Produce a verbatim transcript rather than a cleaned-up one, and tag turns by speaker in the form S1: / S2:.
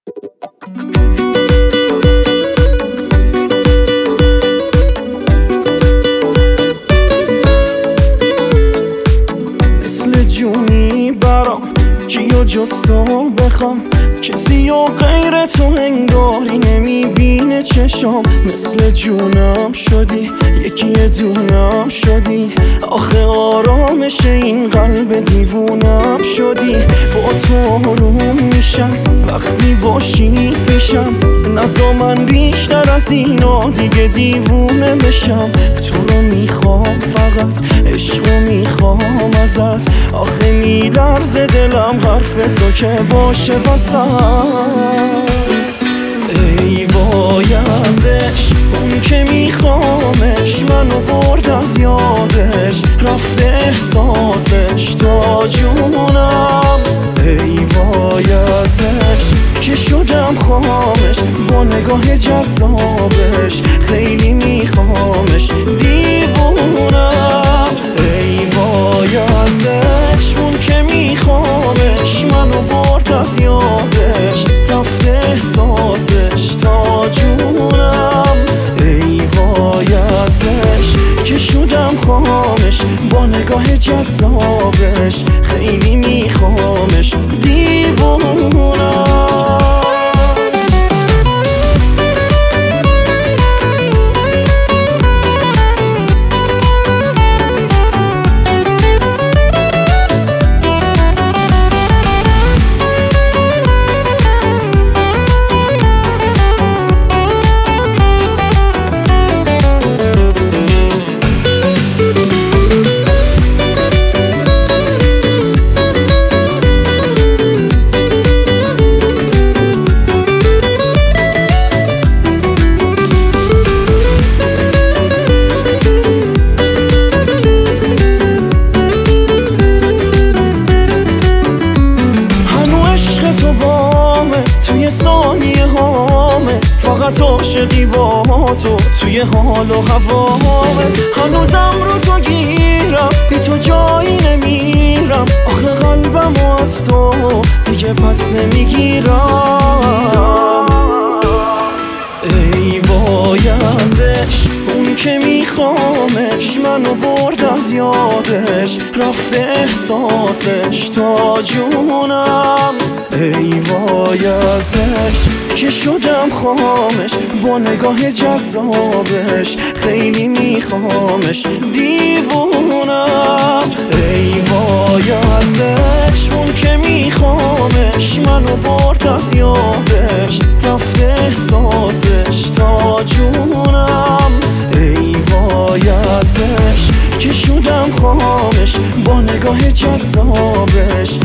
S1: مثل جونی برام کیو جز تو بخوام، کسی و غیر تو انگاری نمیبینه چشام. مثل جونم شدی، یکی دونم شدی، آخه آرامش این قلب دیوونم شدی. با تو آروم میشم وقتی باشی پیشم، نزا من بیشتر از اینا دیگه دیوونه بشم. تو رو میخوام فقط، عشقو میخوام ازت، آخه میلرزه دلم حرف تو که باشه واسم. ای وای ازش اون که میخوامش، منو برد از یادش، رفته احساسش تا جونم. ای وای ازش که شدم خامش، با نگاه جذابش خیلی میخوامش، دیوونم. ای وای ازش اون که میخوامش، منو برد از یادش، رفته احساسش تا جونم. ای وای ازش که شدم خامش، با نگاه جذابش خیلی میخوامش، دیوونم. توی ثانیه هامه، فقط عاشقی با تو توی حال و هوامه. هنوزم رو تو گیرم، بی تو جایی نمیرم، آخه قلبمو از تو دیگه پس نمیگیرم. ای وای ازش اون که میخوامش، منو برد از یادش، رفته احساسش تا جونم. ای وای ازش که شدم خامش، با نگاه جذابش خیلی میخوامش، دیوونم. ای وای ازش اون که میخوامش، منو برد از یادش، رفته احساسش تا جونم. ای وای ازش که شدم خامش، با نگاه جذابش